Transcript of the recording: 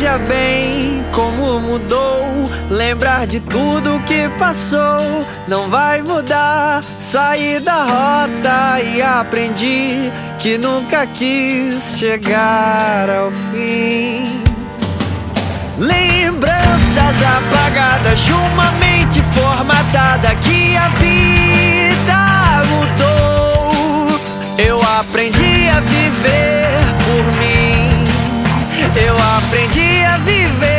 Veja bem como mudou. Lembrar de tudo que passou não vai mudar. Saí da rota e aprendi que nunca quis chegar ao fim. Lembranças apagadas de uma mente formatada que a vida mudou. Eu aprendi a viver por mim. Eu aprendi a viver.